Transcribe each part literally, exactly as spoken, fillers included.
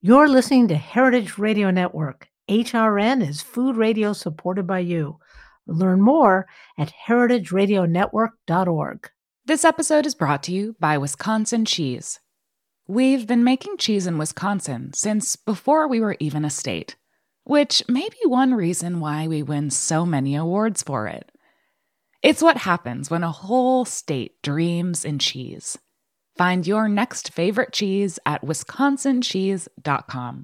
You're listening to Heritage Radio Network. H R N is food radio supported by you. Learn more at heritage radio network dot org. This episode is brought to you by Wisconsin Cheese. We've been making cheese in Wisconsin since before we were even a state, which may be one reason why we win so many awards for it. It's what happens when a whole state dreams in cheese. Find your next favorite cheese at wisconsin cheese dot com.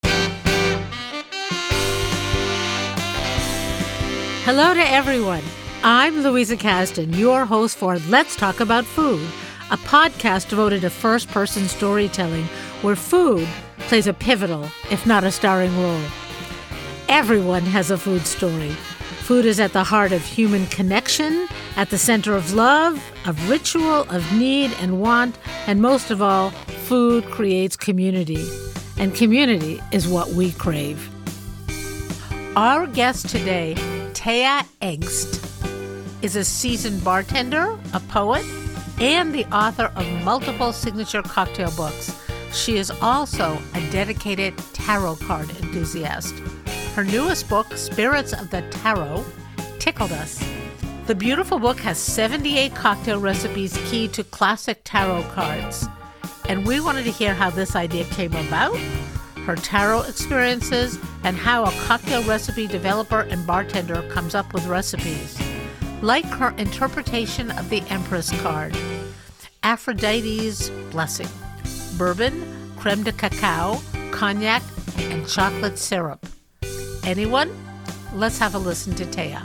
Hello to everyone. I'm Louisa Kasdan, your host for Let's Talk About Food, a podcast devoted to first-person storytelling where food plays a pivotal, if not a starring role. Everyone has a food story. Food is at the heart of human connection, at the center of love, of ritual, of need and want, and most of all, food creates community. And community is what we crave. Our guest today, Thea Engst, is a seasoned bartender, a poet, and the author of multiple signature cocktail books. She is also a dedicated tarot card enthusiast. Her newest book, Spirits of the Tarot, tickled us. The beautiful book has seventy-eight cocktail recipes key to classic tarot cards. And we wanted to hear how this idea came about, her tarot experiences, and how a cocktail recipe developer and bartender comes up with recipes. Like her interpretation of the Empress card, Aphrodite's blessing, bourbon, creme de cacao, cognac, and chocolate syrup. Anyone? Let's have a listen to Thea.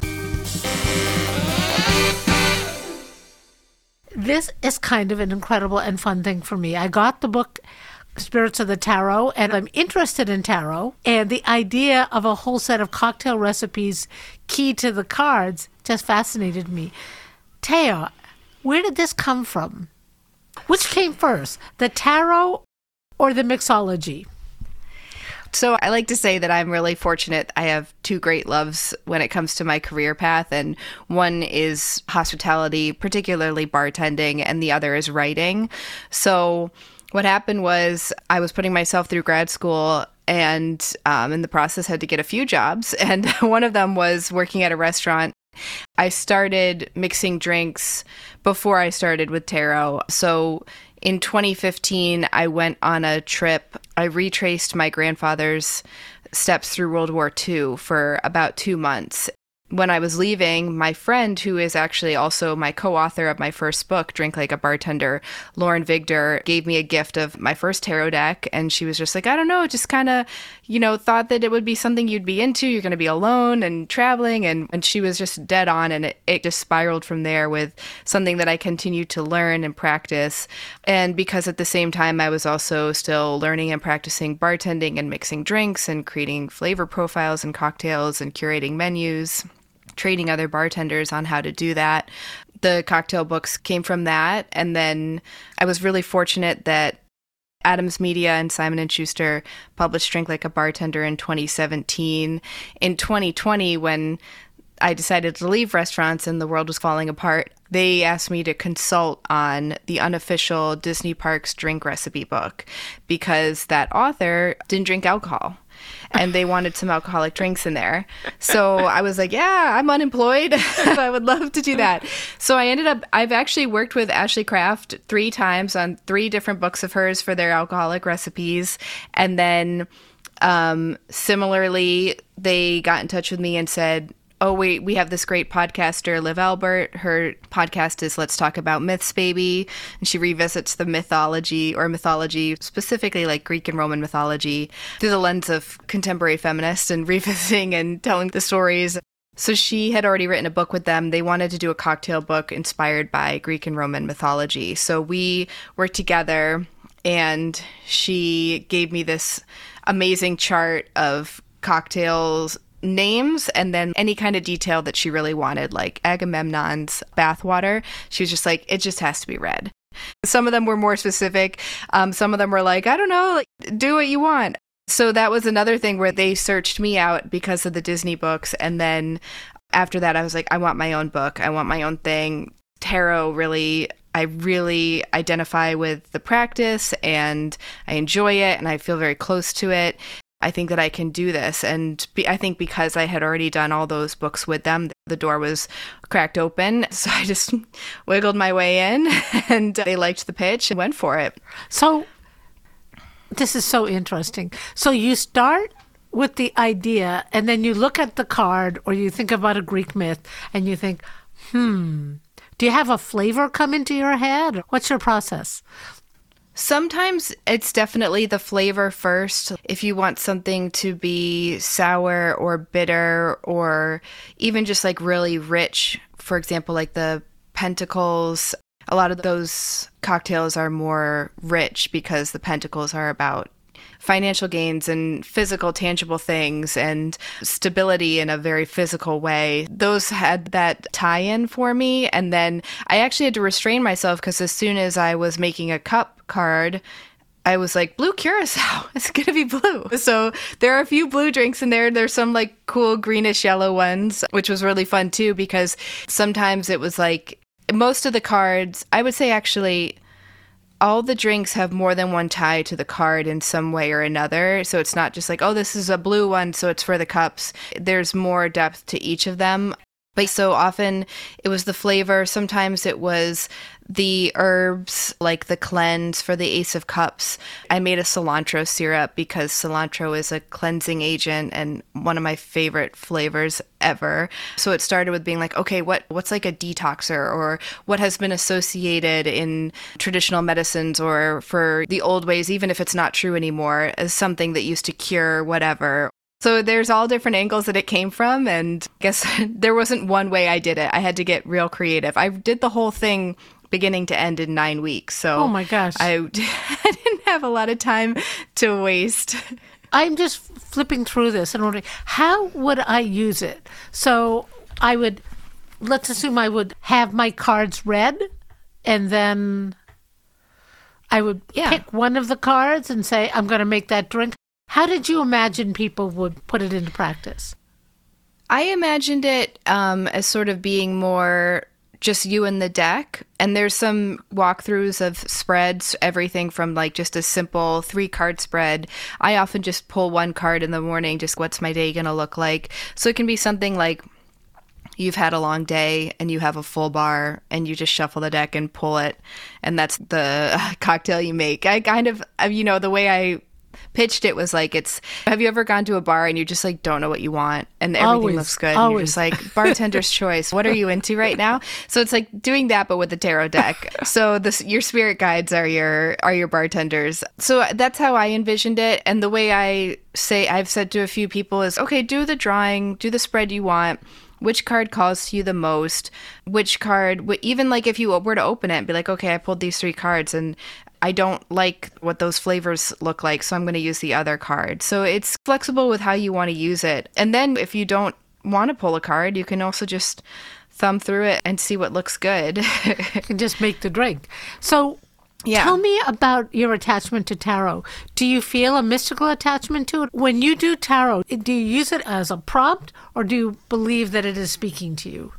This is kind of an incredible and fun thing for me. I got the book Spirits of the Tarot, and I'm interested in tarot, and the idea of a whole set of cocktail recipes key to the cards just fascinated me. Thea, where did this come from? Which came first, the tarot or the mixology? So I like to say that I'm really fortunate. I have two great loves when it comes to my career path, and one is hospitality, particularly bartending, and the other is writing. So what happened was I was putting myself through grad school, and um, in the process had to get a few jobs, and one of them was working at a restaurant. I started mixing drinks before I started with tarot. So in twenty fifteen, I went on a trip. I retraced my grandfather's steps through World War Two for about two months. When I was leaving, my friend, who is actually also my co-author of my first book, Drink Like a Bartender, Lauren Vigdor, gave me a gift of my first tarot deck. And she was just like, I don't know, just kind of, you know, thought that it would be something you'd be into. You're going to be alone and traveling. And, and she was just dead on. And it, it just spiraled from there with something that I continued to learn and practice. And because at the same time, I was also still learning and practicing bartending and mixing drinks and creating flavor profiles and cocktails and curating menus, training other bartenders on how to do that. The cocktail books came from that. And then I was really fortunate that Adams Media and Simon and Schuster published Drink Like a Bartender in twenty seventeen. In twenty twenty, when I decided to leave restaurants and the world was falling apart, they asked me to consult on the unofficial Disney Parks drink recipe book because that author didn't drink alcohol. And they wanted some alcoholic drinks in there. So I was like, yeah, I'm unemployed. I would love to do that. So I ended up, I've actually worked with Ashley Craft three times on three different books of hers for their alcoholic recipes. And then um, similarly, they got in touch with me and said, oh, wait, we have this great podcaster, Liv Albert. Her podcast is Let's Talk About Myths, Baby. And she revisits the mythology or mythology, specifically like Greek and Roman mythology, through the lens of contemporary feminists and revisiting and telling the stories. So she had already written a book with them. They wanted to do a cocktail book inspired by Greek and Roman mythology. So we worked together, and she gave me this amazing chart of cocktails names and then any kind of detail that she really wanted, like Agamemnon's bathwater. She was just like, it just has to be red. Some of them were more specific. Um, some of them were like, I don't know, like, do what you want. So that was another thing where they searched me out because of the Disney books. And then after that, I was like, I want my own book. I want my own thing. Tarot really I really identify with the practice and I enjoy it and I feel very close to it. I think that I can do this. And be, I think because I had already done all those books with them, the door was cracked open. So I just wiggled my way in and they liked the pitch and went for it. So this is so interesting. So you start with the idea and then you look at the card or you think about a Greek myth and you think, hmm, do you have a flavor come into your head? What's your process? Sometimes it's definitely the flavor first. If you want something to be sour or bitter or even just like really rich, for example, like the Pentacles, a lot of those cocktails are more rich because the Pentacles are about financial gains and physical, tangible things and stability in a very physical way. Those had that tie-in for me. And then I actually had to restrain myself because as soon as I was making a cup card, I was like, blue curacao, it's going to be blue. So there are a few blue drinks in there. There's some like cool greenish yellow ones, which was really fun too, because sometimes it was like most of the cards, I would say actually all the drinks have more than one tie to the card in some way or another. So it's not just like, oh, this is a blue one, so it's for the cups. There's more depth to each of them. But so often it was the flavor. Sometimes it was the herbs, like the cleanse for the Ace of Cups. I made a cilantro syrup because cilantro is a cleansing agent and one of my favorite flavors ever. So it started with being like, okay, what what's like a detoxer or what has been associated in traditional medicines or for the old ways, even if it's not true anymore, as something that used to cure whatever. So there's all different angles that it came from, and I guess there wasn't one way I did it. I had to get real creative. I did the whole thing beginning to end in nine weeks. So oh my gosh, I, I didn't have a lot of time to waste. I'm just flipping through this and wondering, how would I use it? So I would, let's assume I would have my cards read, and then I would yeah. pick one of the cards and say, I'm going to make that drink. How did you imagine people would put it into practice? I imagined it um, as sort of being more just you and the deck. And there's some walkthroughs of spreads, everything from like just a simple three card spread. I often just pull one card in the morning, just what's my day going to look like. So it can be something like you've had a long day and you have a full bar and you just shuffle the deck and pull it. And that's the cocktail you make. I kind of, you know, the way I pitched it was like, it's, have you ever gone to a bar and you just like don't know what you want and everything always, looks good always. And you're just like, bartender's choice, what are you into right now? So it's like doing that but with the tarot deck. So this, your spirit guides are your are your bartenders. So that's how I envisioned it. And the way I say, I've said to a few people is, okay, do the drawing, do the spread you want. Which card calls to you the most? Which card, even like if you were to open it and be like, okay, I pulled these three cards and I don't like what those flavors look like, so I'm going to use the other card. So it's flexible with how you want to use it. And then if you don't want to pull a card, you can also just thumb through it and see what looks good. You can just make the drink. So yeah. Tell me about your attachment to tarot. Do you feel a mystical attachment to it? When you do tarot, do you use it as a prompt or do you believe that it is speaking to you?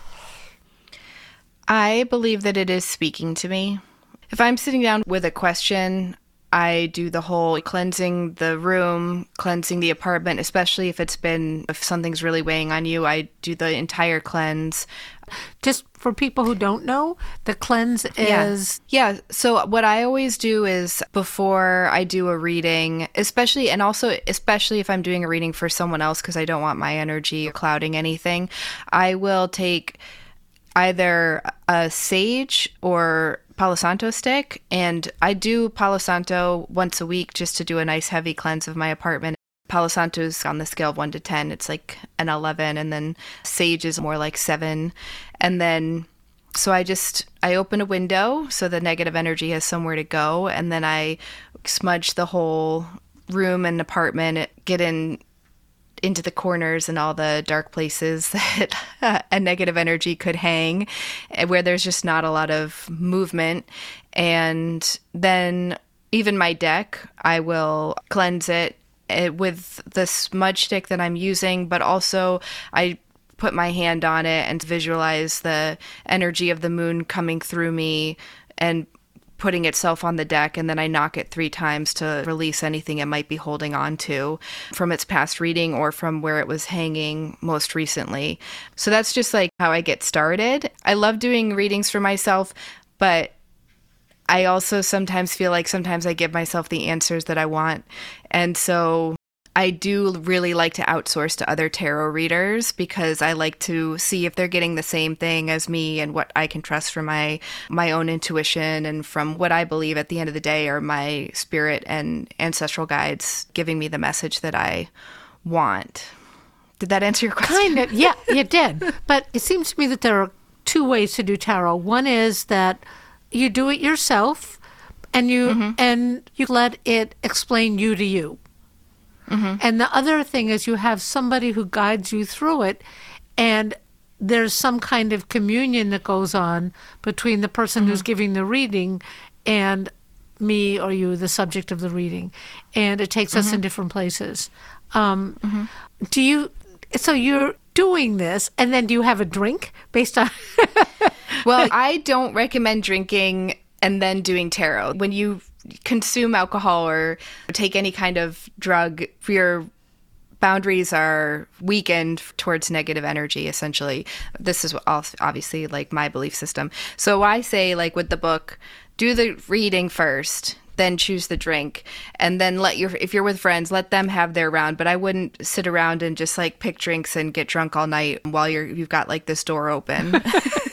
I believe that it is speaking to me. If I'm sitting down with a question, I do the whole cleansing the room, cleansing the apartment, especially if it's been, if something's really weighing on you, I do the entire cleanse. Just for people who don't know, the cleanse is... Yeah. yeah. So what I always do is before I do a reading, especially, and also especially if I'm doing a reading for someone else, because I don't want my energy clouding anything, I will take either a sage or Palo Santo stick, and I do Palo Santo once a week just to do a nice heavy cleanse of my apartment. Palo Santo's on the scale of one to ten, it's like an eleven, and then sage is more like seven. And then, so I just, I open a window so the negative energy has somewhere to go, and then I smudge the whole room and apartment, get in into the corners and all the dark places that a negative energy could hang, where there's just not a lot of movement. And then even my deck, I will cleanse it with the smudge stick that I'm using, but also I put my hand on it and visualize the energy of the moon coming through me and putting itself on the deck, and then I knock it three times to release anything it might be holding on to from its past reading or from where it was hanging most recently. So that's just like how I get started. I love doing readings for myself, but I also sometimes feel like sometimes I give myself the answers that I want. And so I do really like to outsource to other tarot readers because I like to see if they're getting the same thing as me and what I can trust from my my own intuition and from what I believe at the end of the day are my spirit and ancestral guides giving me the message that I want. Did that answer your question? Kind of, yeah, it did. But it seems to me that there are two ways to do tarot. One is that you do it yourself and you mm-hmm. and you let it explain you to you. Mm-hmm. And the other thing is you have somebody who guides you through it, and there's some kind of communion that goes on between the person mm-hmm. who's giving the reading and me or you, the subject of the reading. And it takes mm-hmm. us in different places. Um, mm-hmm. Do you, so you're doing this, and then do you have a drink based on... Well, I don't recommend drinking and then doing tarot. When you consume alcohol or take any kind of drug, your boundaries are weakened towards negative energy, essentially. This is obviously like my belief system. So I say, like with the book, do the reading first, then choose the drink, and then let your, if you're with friends, let them have their round. But I wouldn't sit around and just like pick drinks and get drunk all night while you're, you've got like this door open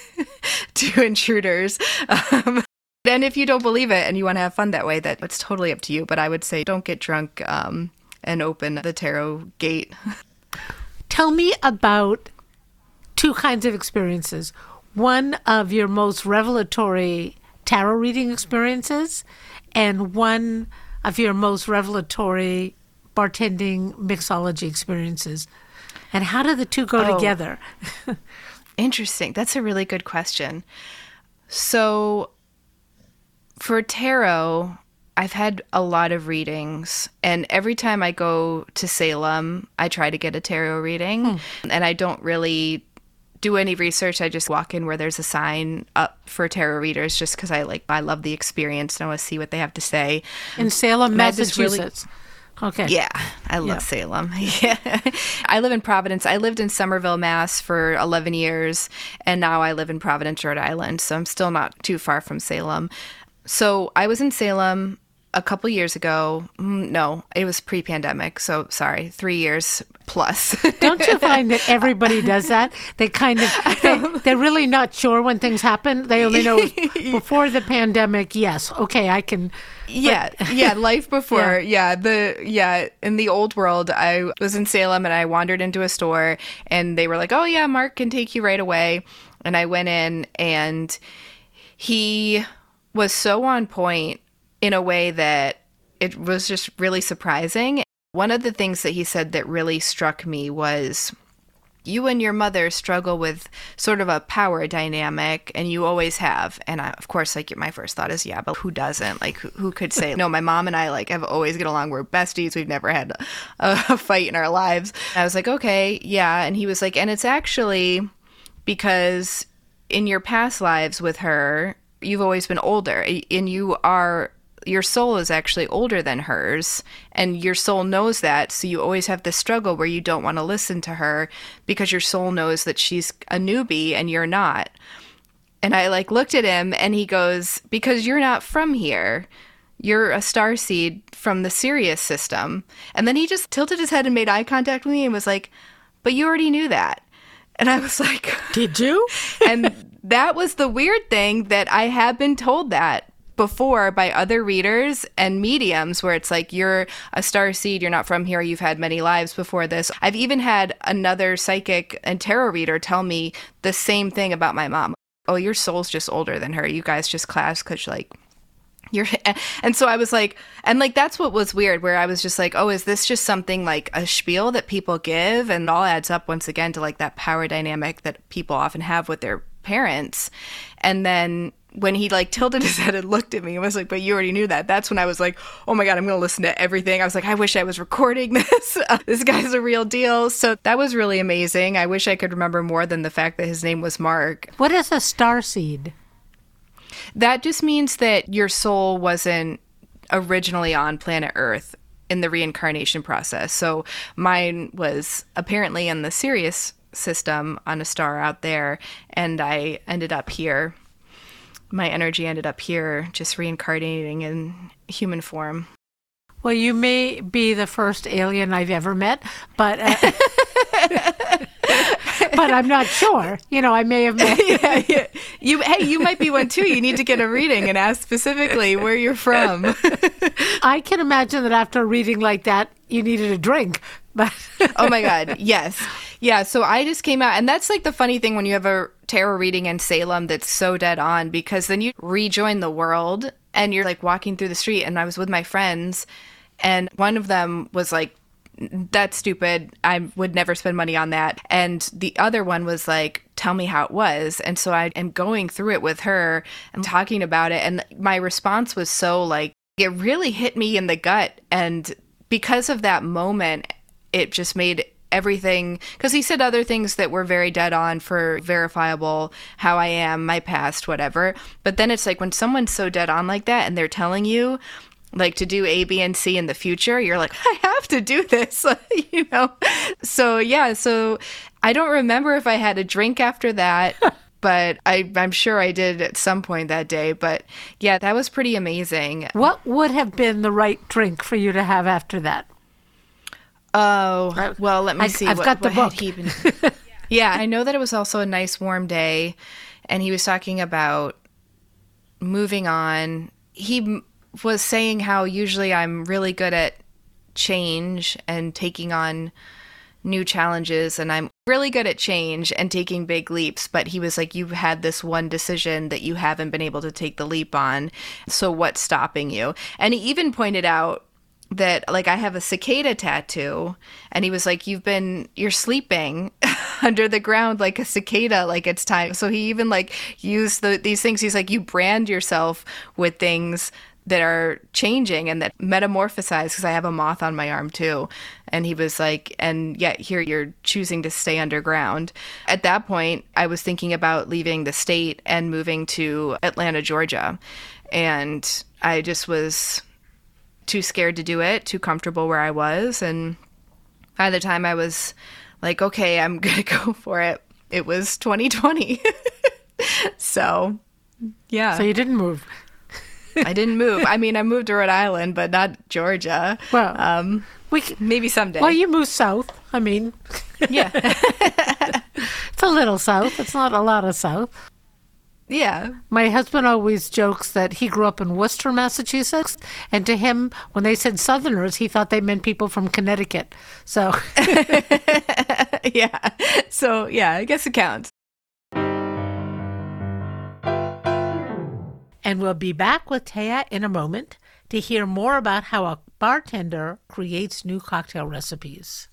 to intruders. Um, And if you don't believe it and you want to have fun that way, that it's totally up to you. But I would say don't get drunk um, and open the tarot gate. Tell me about two kinds of experiences. One of your most revelatory tarot reading experiences and one of your most revelatory bartending mixology experiences. And how do the two go oh, together? Interesting. That's a really good question. So... For tarot, I've had a lot of readings, and every time I go to Salem, I try to get a tarot reading, hmm. and I don't really do any research. I just walk in where there's a sign up for tarot readers just because I like I love the experience and I want to see what they have to say. In Salem, Massachusetts. Really, okay. Yeah, I love yeah. Salem. Yeah. I live in Providence. I lived in Somerville, Mass for eleven years, and now I live in Providence, Rhode Island, so I'm still not too far from Salem. So I was in Salem a couple years ago. No, it was pre-pandemic. So sorry, three years plus. Don't you find that everybody does that? They kind of, they, they're really not sure when things happen. They only know before the pandemic. Yes. Okay. I can. Yeah. But, yeah. Life before. Yeah. yeah. The, yeah. In the old world, I was in Salem and I wandered into a store and they were like, oh yeah, Mark can take you right away. And I went in and he was so on point in a way that it was just really surprising. One of the things that he said that really struck me was, you and your mother struggle with sort of a power dynamic, and you always have. And I, of course, like my first thought is, yeah, but who doesn't? Like, who, who could say, no, my mom and I like have always get along. We're besties. We've never had a, a fight in our lives. And I was like, okay, yeah. And he was like, and it's actually because in your past lives with her, you've always been older, and you are, your soul is actually older than hers, and your soul knows that, so you always have this struggle where you don't want to listen to her because your soul knows that she's a newbie and you're not. And I like looked at him and he goes, because you're not from here. You're a starseed from the Sirius system. And then he just tilted his head and made eye contact with me and was like, but you already knew that. And I was like, did you? And that was the weird thing, that I have been told that before by other readers and mediums, where it's like, you're a starseed, you're not from here, you've had many lives before this. I've even had another psychic and tarot reader tell me the same thing about my mom. Oh, your soul's just older than her. You guys just clash because like you're, and so I was like, and like, that's what was weird, where I was just like, oh, is this just something like a spiel that people give? And it all adds up once again to like that power dynamic that people often have with their parents. And then when he like tilted his head and looked at me and was like, but you already knew that. That's when I was like, oh my God, I'm going to listen to everything. I was like, I wish I was recording this. Uh, this guy's a real deal. So that was really amazing. I wish I could remember more than the fact that his name was Mark. What is a starseed? That just means that your soul wasn't originally on planet Earth in the reincarnation process. So mine was apparently in the Sirius system on a star out there, and I ended up here. My energy ended up here, just reincarnating in human form. Well, you may be the first alien I've ever met, but uh, but I'm not sure. You know, I may have met. yeah, yeah. You, hey, you might be one too. You need to get a reading and ask specifically where you're from. I can imagine that after a reading like that, you needed a drink. But oh my God, yes. Yeah, so I just came out, and that's like the funny thing when you have a tarot reading in Salem that's so dead on, because then you rejoin the world and you're like walking through the street, and I was with my friends, and one of them was like, that's stupid. I would never spend money on that. And the other one was like, tell me how it was. And so I am going through it with her and talking about it. And my response was so like, it really hit me in the gut. And because of that moment, it just made everything, because he said other things that were very dead on for verifiable, how I am, my past, whatever. But then it's like when someone's so dead on like that and they're telling you like to do A, B, and C in the future, you're like, I have to do this, you know? So yeah, so I don't remember if I had a drink after that, but I, I'm sure I did at some point that day. But yeah, that was pretty amazing. What would have been the right drink for you to have after that? Oh, well, let me I, see. I've what, got the what book. Had he been... Yeah, I know that it was also a nice warm day, and he was talking about moving on. He m- was saying how usually I'm really good at change and taking on new challenges, and I'm really good at change and taking big leaps. But he was like, you've had this one decision that you haven't been able to take the leap on. So what's stopping you? And he even pointed out that like I have a cicada tattoo, and he was like, you've been you're sleeping under the ground like a cicada, like it's time. So he even like used the, these things. He's like, you brand yourself with things that are changing and that metamorphosize, because I have a moth on my arm too. And he was like, and yet here you're choosing to stay underground. At that point, I was thinking about leaving the state and moving to Atlanta, Georgia. And I just was too scared to do it, too comfortable where I was. And by the time I was like, okay, I'm going to go for it, it was twenty twenty. So, yeah. So you didn't move. I didn't move. I mean, I moved to Rhode Island, but not Georgia. Well, um, we c- maybe someday. Well, you moved south. I mean, yeah. It's a little south. It's not a lot of south. Yeah. My husband always jokes that he grew up in Worcester, Massachusetts, and to him, when they said Southerners, he thought they meant people from Connecticut. So, yeah. So, yeah, I guess it counts. And we'll be back with Taya in a moment to hear more about how a bartender creates new cocktail recipes.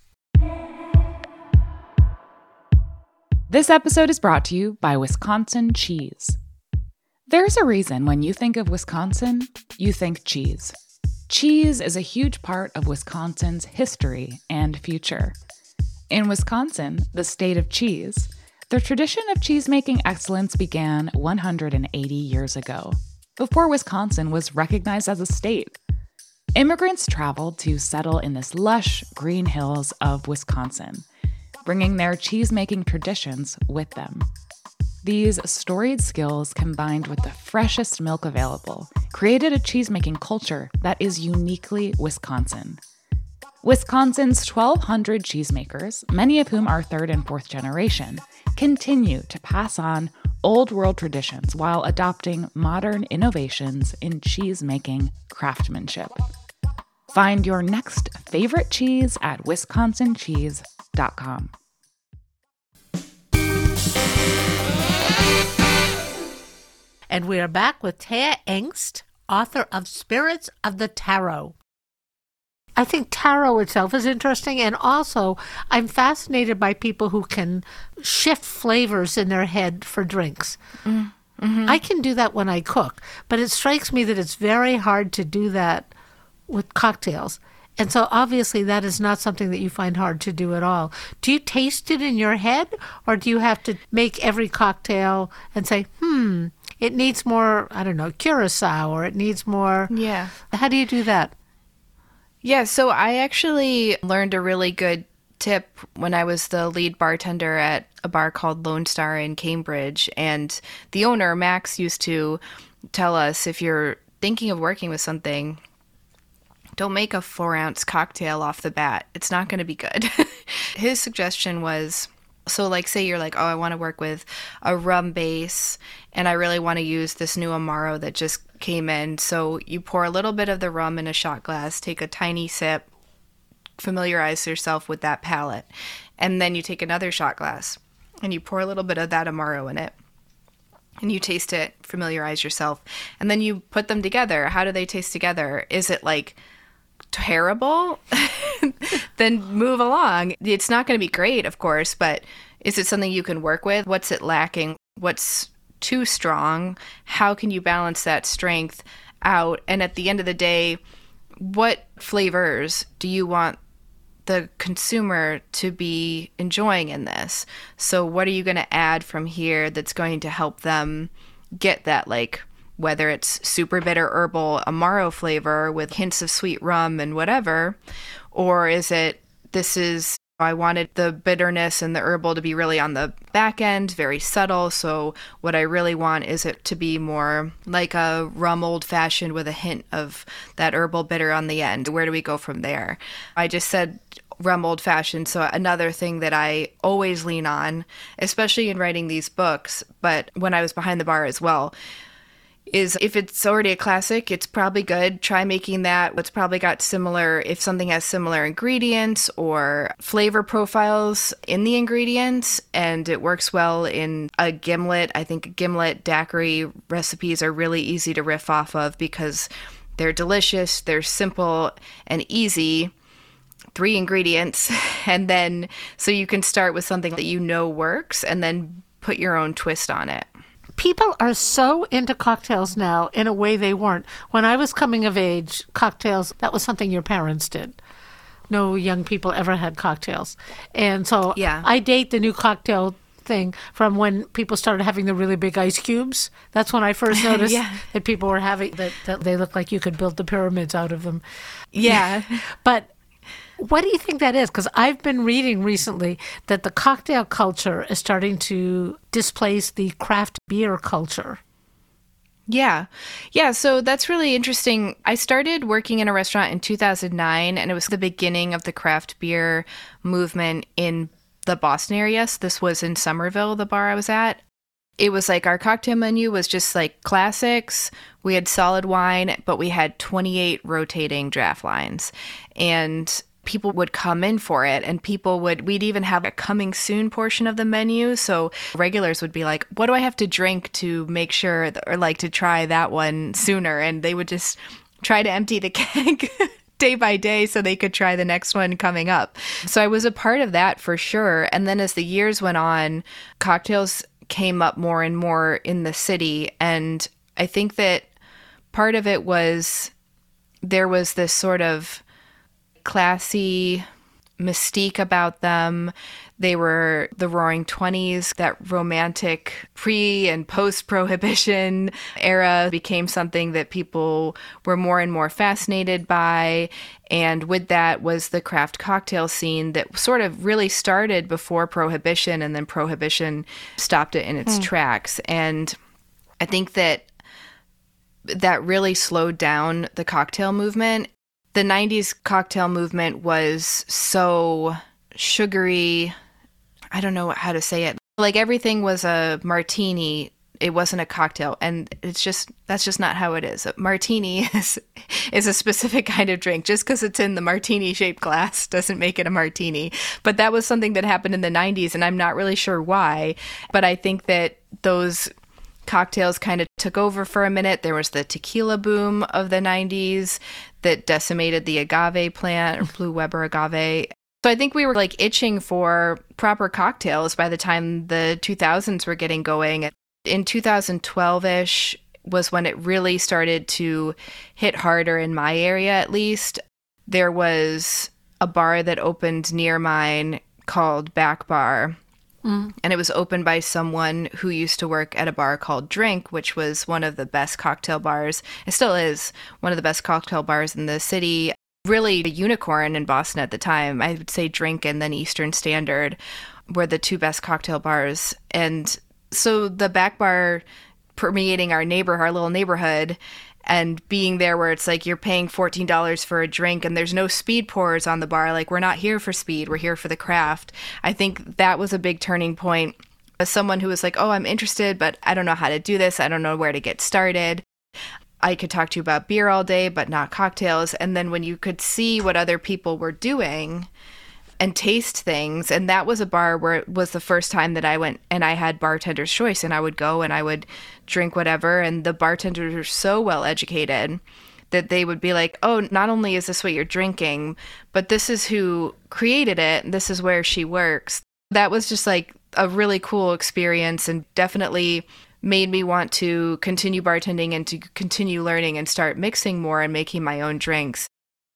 This episode is brought to you by Wisconsin Cheese. There's a reason when you think of Wisconsin, you think cheese. Cheese is a huge part of Wisconsin's history and future. In Wisconsin, the state of cheese, the tradition of cheese-making excellence began one hundred eighty years ago, before Wisconsin was recognized as a state. Immigrants traveled to settle in this lush green hills of Wisconsin, bringing their cheese-making traditions with them. These storied skills, combined with the freshest milk available, created a cheese-making culture that is uniquely Wisconsin. Wisconsin's twelve hundred cheesemakers, many of whom are third and fourth generation, continue to pass on old world traditions while adopting modern innovations in cheese-making craftsmanship. Find your next favorite cheese at wisconsin cheese dot com. And we are back with Taya Engst, author of Spirits of the Tarot. I think tarot itself is interesting, and also I'm fascinated by people who can shift flavors in their head for drinks. Mm. Mm-hmm. I can do that when I cook, but it strikes me that it's very hard to do that with cocktails. And so obviously that is not something that you find hard to do at all. Do you taste it in your head, or do you have to make every cocktail and say, hmm, it needs more, I don't know, curacao, or it needs more... Yeah. How do you do that? Yeah, so I actually learned a really good tip when I was the lead bartender at a bar called Lone Star in Cambridge. And the owner, Max, used to tell us, if you're thinking of working with something, don't make a four ounce cocktail off the bat. It's not going to be good. His suggestion was, so like say you're like, oh, I want to work with a rum base and I really want to use this new Amaro that just came in. So you pour a little bit of the rum in a shot glass, take a tiny sip, familiarize yourself with that palate. And then you take another shot glass and you pour a little bit of that Amaro in it. And you taste it, familiarize yourself. And then you put them together. How do they taste together? Is it like terrible? Then move along. It's not going to be great, of course, but is it something you can work with? What's it lacking? What's too strong? How can you balance that strength out? And at the end of the day, what flavors do you want the consumer to be enjoying in this? So what are you going to add from here that's going to help them get that, like, whether it's super bitter herbal Amaro flavor with hints of sweet rum and whatever, or is it, this is, I wanted the bitterness and the herbal to be really on the back end, very subtle. So what I really want is it to be more like a rum old fashioned with a hint of that herbal bitter on the end. Where do we go from there? I just said rum old fashioned. So another thing that I always lean on, especially in writing these books, but when I was behind the bar as well, is if it's already a classic, it's probably good. Try making that. It's probably got similar, if something has similar ingredients or flavor profiles in the ingredients, and it works well in a gimlet. I think gimlet daiquiri recipes are really easy to riff off of because they're delicious, they're simple and easy. Three ingredients. And then, so you can start with something that you know works and then put your own twist on it. People are so into cocktails now in a way they weren't. When I was coming of age, cocktails, that was something your parents did. No young people ever had cocktails. And so yeah. I date the new cocktail thing from when people started having the really big ice cubes. That's when I first noticed yeah. that people were having, that, that they looked like you could build the pyramids out of them. Yeah. But what do you think that is? Because I've been reading recently that the cocktail culture is starting to displace the craft beer culture. Yeah. Yeah. So that's really interesting. I started working in a restaurant in two thousand nine, and it was the beginning of the craft beer movement in the Boston area. So this was in Somerville, the bar I was at. It was like our cocktail menu was just like classics. We had solid wine, but we had twenty-eight rotating draft lines. And people would come in for it, and people would, we'd even have a coming soon portion of the menu. So regulars would be like, what do I have to drink to make sure, that, or like to try that one sooner? And they would just try to empty the keg day by day so they could try the next one coming up. So I was a part of that for sure. And then as the years went on, cocktails came up more and more in the city. And I think that part of it was there was this sort of classy mystique about them. They were the Roaring Twenties, that romantic pre and post prohibition era became something that people were more and more fascinated by. And with that was the craft cocktail scene that sort of really started before prohibition, and then prohibition stopped it in its mm. tracks. And I think that that really slowed down the cocktail movement. The nineties cocktail movement was so sugary. I don't know how to say it. Like everything was a martini. It wasn't a cocktail. And it's just, that's just not how it is. A martini is, is a specific kind of drink. Just because it's in the martini shaped glass doesn't make it a martini. But that was something that happened in the nineties, and I'm not really sure why. But I think that those cocktails kind of took over for a minute. There was the tequila boom of the nineties that decimated the agave plant, or Blue Weber agave. So I think we were like itching for proper cocktails by the time the two thousands were getting going. In two thousand twelve-ish was when it really started to hit harder in my area, at least. There was a bar that opened near mine called Back Bar. Mm. And it was opened by someone who used to work at a bar called Drink, which was one of the best cocktail bars. It still is one of the best cocktail bars in the city. Really a unicorn in Boston at the time. I would say Drink and then Eastern Standard were the two best cocktail bars. And so the Back Bar permeating our neighbor, our little neighborhood, and being there where it's like you're paying fourteen dollars for a drink and there's no speed pours on the bar. Like, we're not here for speed. We're here for the craft. I think that was a big turning point. As someone who was like, oh, I'm interested, but I don't know how to do this. I don't know where to get started. I could talk to you about beer all day, but not cocktails. And then when you could see what other people were doing and taste things, and that was a bar where it was the first time that I went and I had bartender's choice, and I would go and I would drink whatever, and the bartenders were so well educated that they would be like, oh, not only is this what you're drinking, but this is who created it, and this is where she works. That was just like a really cool experience, and definitely made me want to continue bartending and to continue learning and start mixing more and making my own drinks.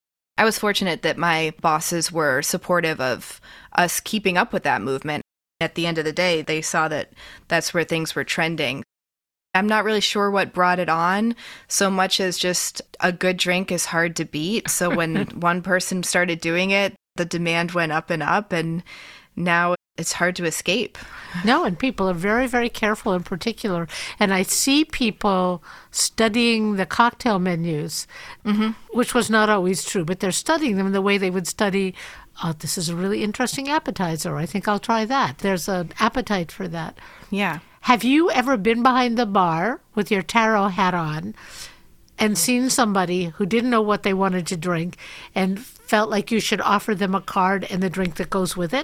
I was fortunate that my bosses were supportive of us keeping up with that movement. At the end of the day, they saw that that's where things were trending. I'm not really sure what brought it on so much as just a good drink is hard to beat. So when one person started doing it, the demand went up and up, and now it's hard to escape. No, and people are very, very careful in particular. And I see people studying the cocktail menus, mm-hmm. which was not always true, but they're studying them the way they would study, oh, this is a really interesting appetizer. I think I'll try that. There's an appetite for that. Yeah. Have you ever been behind the bar with your tarot hat on and seen somebody who didn't know what they wanted to drink and felt like you should offer them a card and the drink that goes with it?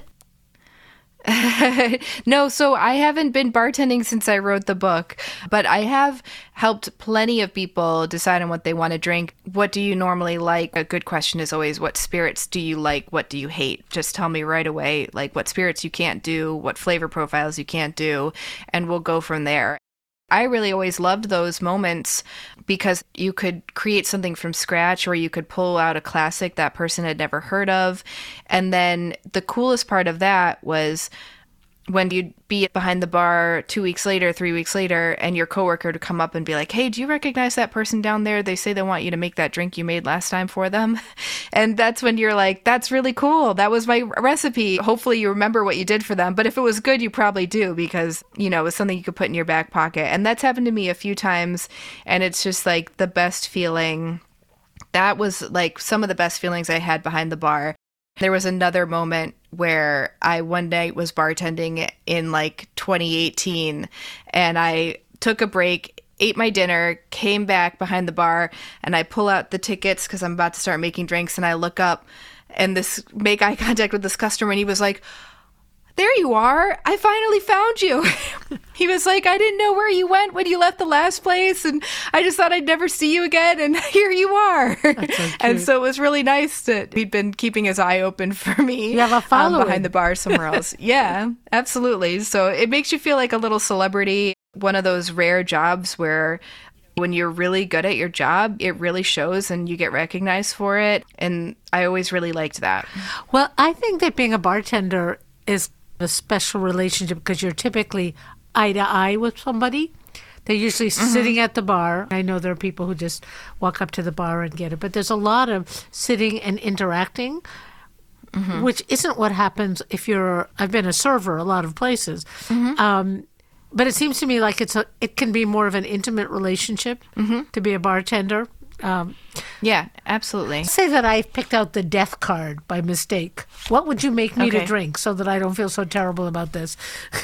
No, so I haven't been bartending since I wrote the book, but I have helped plenty of people decide on what they want to drink. What do you normally like? A good question is always, what spirits do you like? What do you hate? Just tell me right away, like what spirits you can't do, what flavor profiles you can't do, and we'll go from there. I really always loved those moments because you could create something from scratch, or you could pull out a classic that person had never heard of. And then the coolest part of that was when you'd be behind the bar two weeks later, three weeks later, and your coworker would come up and be like, hey, do you recognize that person down there? They say they want you to make that drink you made last time for them. And that's when you're like, that's really cool. That was my recipe. Hopefully you remember what you did for them. But if it was good, you probably do, because, you know, it was something you could put in your back pocket. And that's happened to me a few times. And it's just like the best feeling. That was like some of the best feelings I had behind the bar. There was another moment where I one night was bartending in like twenty eighteen, and I took a break, ate my dinner, came back behind the bar, and I pull out the tickets because I'm about to start making drinks, and I look up and this make eye contact with this customer, and he was like, there you are. I finally found you. He was like, I didn't know where you went when you left the last place, and I just thought I'd never see you again, and here you are. That's so cute. And so it was really nice that he'd been keeping his eye open for me. You have a following. Um, behind the bar somewhere else. Yeah, absolutely. So it makes you feel like a little celebrity, one of those rare jobs where when you're really good at your job, it really shows and you get recognized for it. And I always really liked that. Well, I think that being a bartender is a special relationship because you're typically eye to eye with somebody. They're usually mm-hmm. sitting at the bar. I know there are people who just walk up to the bar and get it, but there's a lot of sitting and interacting, mm-hmm. which isn't what happens if you're, I've been a server a lot of places. Mm-hmm. Um, but it seems to me like it's a, it can be more of an intimate relationship mm-hmm. to be a bartender. Um, yeah, absolutely. Say that I picked out the death card by mistake. What would you make me okay. to drink so that I don't feel so terrible about this?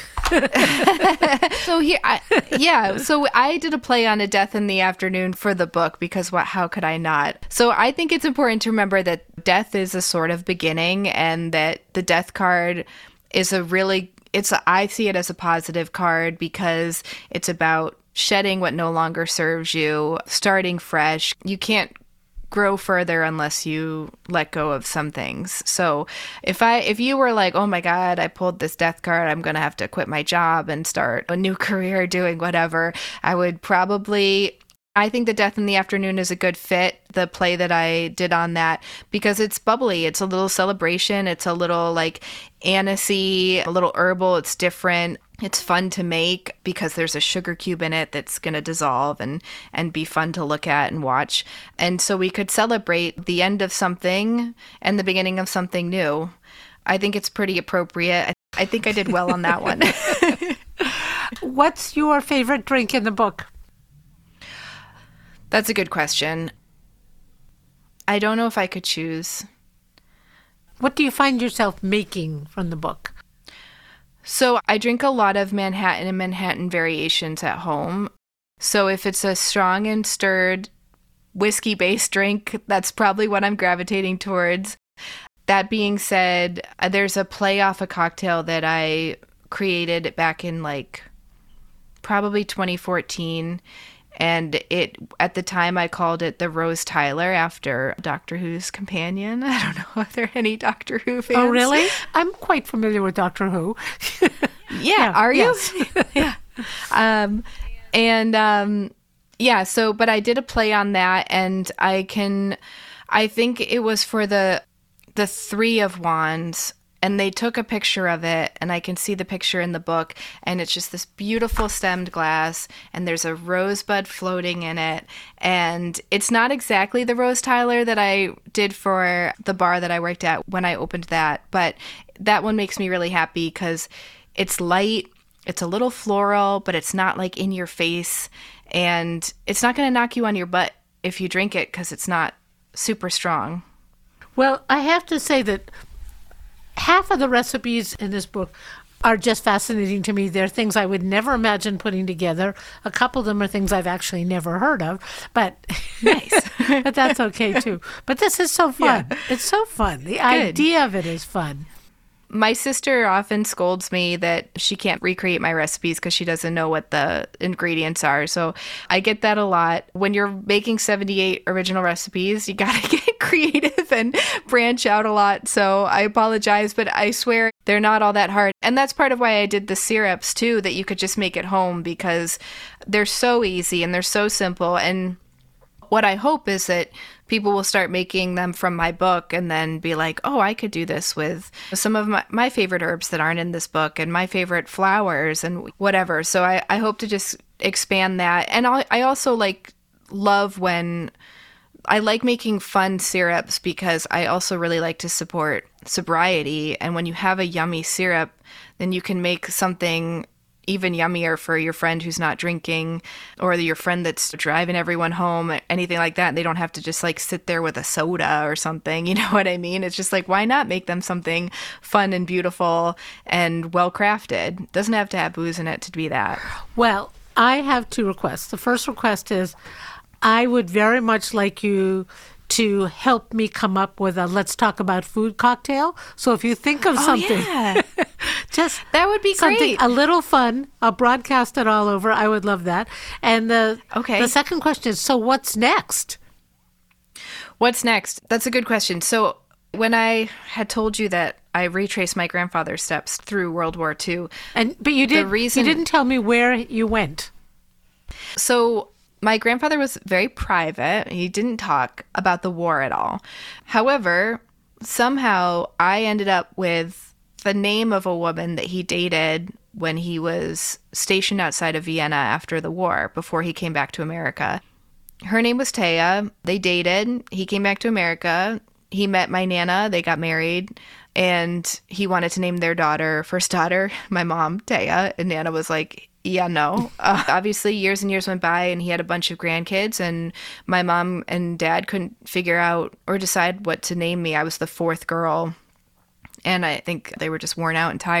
so here, I, yeah. So I did a play on a death in the afternoon for the book because what? How could I not? So I think it's important to remember that death is a sort of beginning, and that the death card is a really. It's a, I see it as a positive card because it's about shedding what no longer serves you, starting fresh. You can't grow further unless you let go of some things. So if I if you were like, oh my God, I pulled this death card, I'm going to have to quit my job and start a new career doing whatever, I would probably, I think The Death in the Afternoon is a good fit, the play that I did on that, because it's bubbly. It's a little celebration. It's a little like anisey, a little herbal. It's different. It's fun to make because there's a sugar cube in it that's going to dissolve and, and be fun to look at and watch. And so we could celebrate the end of something and the beginning of something new. I think it's pretty appropriate. I, I think I did well on that one. What's your favorite drink in the book? That's a good question. I don't know if I could choose. What do you find yourself making from the book? So I drink a lot of Manhattan and Manhattan variations at home. So if it's a strong and stirred whiskey-based drink, that's probably what I'm gravitating towards. That being said, there's a play off a cocktail that I created back in like probably twenty fourteen. And it, at the time, I called it the Rose Tyler after Doctor Who's companion. I don't know if there are any Doctor Who fans. Oh, really? I'm quite familiar with Doctor Who. Yeah, yeah, are you? Yes. Yeah. Um, and um, yeah, so, but I did a play on that, and I can, I think it was for the the Three of Wands. And they took a picture of it, and I can see the picture in the book, and it's just this beautiful stemmed glass, and there's a rosebud floating in it. And it's not exactly the Rose Tyler that I did for the bar that I worked at when I opened that, but that one makes me really happy because it's light, it's a little floral, but it's not like in your face, and it's not going to knock you on your butt if you drink it because it's not super strong. Well, I have to say that half of the recipes in this book are just fascinating to me. They're things I would never imagine putting together. A couple of them are things I've actually never heard of, but nice. But that's okay too. But this is so fun. Yeah. It's so fun. The Good. idea of it is fun. My sister often scolds me that she can't recreate my recipes because she doesn't know what the ingredients are. So I get that a lot. When you're making seventy-eight original recipes, you got to get creative and branch out a lot. So I apologize, but I swear they're not all that hard. And that's part of why I did the syrups too, that you could just make at home because they're so easy and they're so simple. And what I hope is that people will start making them from my book and then be like, oh, I could do this with some of my, my favorite herbs that aren't in this book and my favorite flowers and whatever. So I, I hope to just expand that. And I, I also like love when I like making fun syrups because I also really like to support sobriety. And when you have a yummy syrup, then you can make something even yummier for your friend who's not drinking or your friend that's driving everyone home, anything like that. They don't have to just like sit there with a soda or something. You know what I mean? It's just like, why not make them something fun and beautiful and well-crafted? Doesn't have to have booze in it to be that. Well, I have two requests. The first request is I would very much like you to help me come up with a let's talk about food cocktail. So if you think of oh, something, yeah. just that would be something great. A little fun. I'll broadcast it all over. I would love that. And the okay. the second question is, so what's next? What's next? That's a good question. So when I had told you that I retraced my grandfather's steps through World War Two, and but you did reason, you didn't tell me where you went. So my grandfather was very private. He didn't talk about the war at all. However, somehow I ended up with the name of a woman that he dated when he was stationed outside of Vienna after the war, before he came back to America. Her name was Taya. They dated. He came back to America. He met my Nana. They got married. And he wanted to name their daughter, first daughter, my mom, Taya. And Nana was like, yeah, no. Uh, obviously, years and years went by, and he had a bunch of grandkids, and my mom and dad couldn't figure out or decide what to name me. I was the fourth girl, and I think they were just worn out and tired.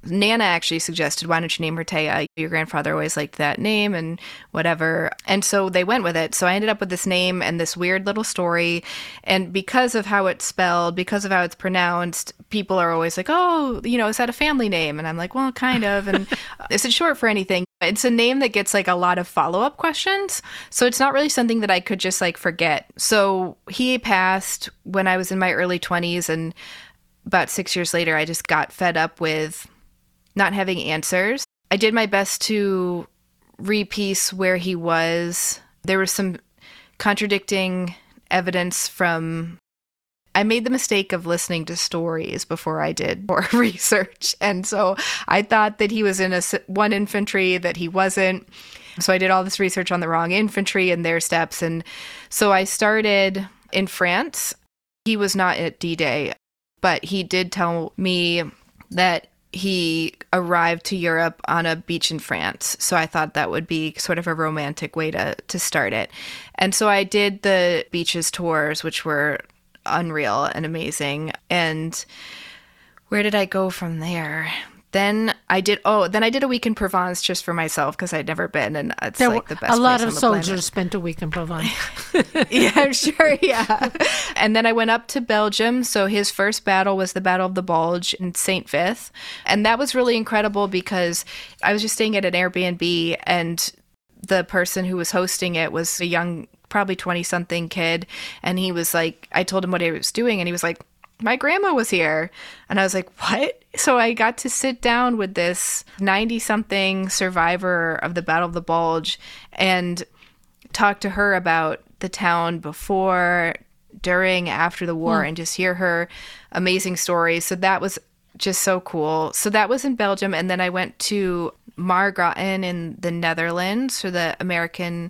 Nana actually suggested, why don't you name her Taya? Your grandfather always liked that name and whatever. And so they went with it. So I ended up with this name and this weird little story. And because of how it's spelled, because of how it's pronounced, people are always like, oh, you know, is that a family name? And I'm like, well, kind of. And is it short for anything? It's a name that gets like a lot of follow-up questions. So it's not really something that I could just like forget. So he passed when I was in my early twenties, and about six years later, I just got fed up with not having answers. I did my best to repiece where he was. There was some contradicting evidence from... I made the mistake of listening to stories before I did more research. And so I thought that he was in a one infantry, that he wasn't. So I did all this research on the wrong infantry and their steps. And so I started in France. He was not at D-Day, but he did tell me that he arrived to Europe on a beach in France. So I thought that would be sort of a romantic way to, to start it. And so I did the beaches tours, which were unreal and amazing. And where did I go from there? Then I did, oh, then I did a week in Provence just for myself because I'd never been, and it's there like the best a lot place of on the soldiers planet. spent a week in Provence. Yeah, I'm sure, yeah. And then I went up to Belgium. So his first battle was the Battle of the Bulge in Saint Vith. And that was really incredible because I was just staying at an Airbnb, and the person who was hosting it was a young, probably twenty-something kid. And he was like, I told him what he was doing, and he was like, my grandma was here. And I was like, what? So I got to sit down with this ninety-something survivor of the Battle of the Bulge and talk to her about the town before, during, after the war, mm. and just hear her amazing stories. So that was just so cool. So that was in Belgium. And then I went to Margraten in the Netherlands for the American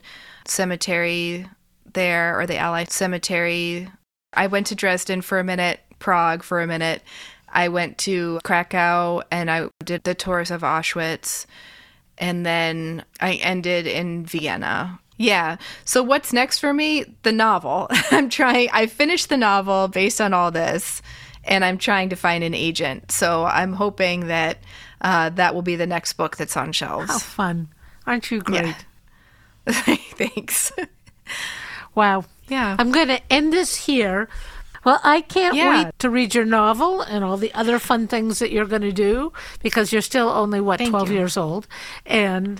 cemetery there, or the Allied cemetery. I went to Dresden for a minute, Prague for a minute. I went to Krakow and I did the tours of Auschwitz. And then I ended in Vienna. Yeah. So what's next for me? The novel. I'm trying, I finished the novel based on all this, and I'm trying to find an agent. So I'm hoping that uh, that will be the next book that's on shelves. How fun. Aren't you great? Yeah. Thanks. Wow. Yeah. I'm going to end this here. Well, I can't Yeah. wait to read your novel and all the other fun things that you're going to do, because you're still only, what, Thank twelve you. years old. And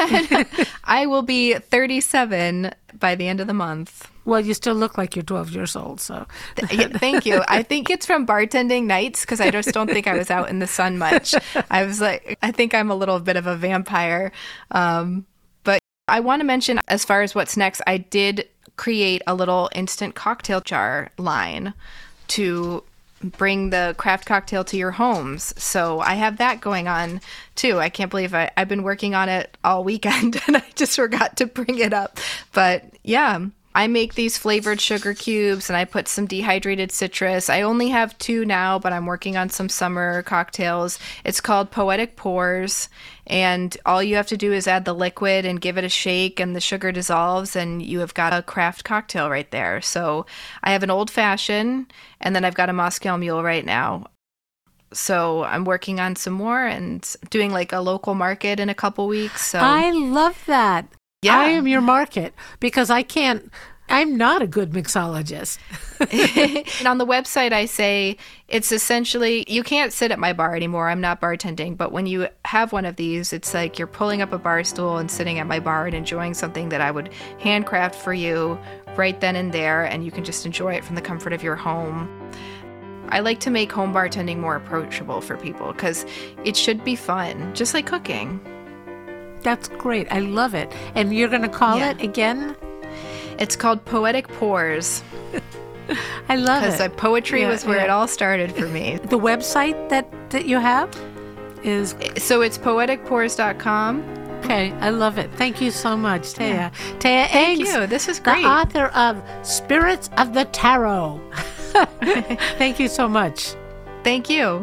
I will be thirty-seven by the end of the month. well, you still look like you're twelve years old. So Yeah, thank you. I think it's from bartending nights, because I just don't think I was out in the sun much. I was like, I think I'm a little bit of a vampire. Um, but I want to mention, as far as what's next, I did create a little instant cocktail jar line to bring the craft cocktail to your homes. So I have that going on too. I can't believe I, I've been working on it all weekend and I just forgot to bring it up. But yeah, I make these flavored sugar cubes and I put some dehydrated citrus. I only have two now, but I'm working on some summer cocktails. It's called Poetic Pours. And all you have to do is add the liquid and give it a shake, and the sugar dissolves, and you have got a craft cocktail right there. So I have an old fashioned, and then I've got a Moscow Mule right now. So I'm working on some more and doing like a local market in a couple weeks. So I love that. Yeah. I am your market, because I can't, I'm not a good mixologist. And on the website, I say it's essentially, you can't sit at my bar anymore. I'm not bartending. But when you have one of these, it's like you're pulling up a bar stool and sitting at my bar and enjoying something that I would handcraft for you right then and there. And you can just enjoy it from the comfort of your home. I like to make home bartending more approachable for people, because it should be fun, just like cooking. That's great. I love it. And you're going to call Yeah. it again? It's called Poetic Pours, I love because it. poetry Yeah, was where yeah. it all started for me. The website that, that you have is, So it's poetic pours dot com. okay, I love it. Thank you so much, Taya. Taya Thank Eggs, you. This is the great. author of Spirits of the Tarot. Thank you so much. Thank you.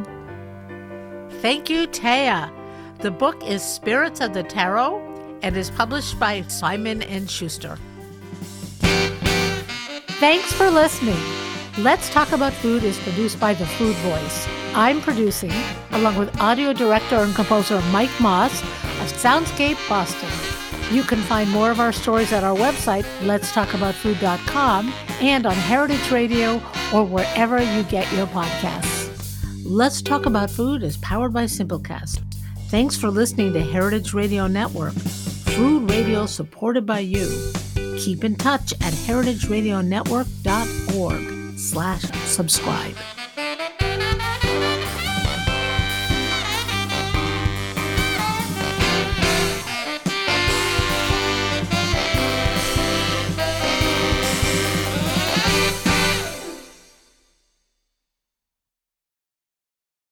Thank you, Taya. The book is Spirits of the Tarot and is published by Simon and Schuster. Thanks for listening. Let's Talk About Food is produced by The Food Voice. I'm producing, along with audio director and composer Mike Moss of Soundscape Boston. You can find more of our stories at our website, lets talk about food dot com, and on Heritage Radio or wherever you get your podcasts. Let's Talk About Food is powered by Simplecast. Thanks for listening to Heritage Radio Network, food radio supported by you. Keep in touch at heritageradionetwork dot org slash subscribe.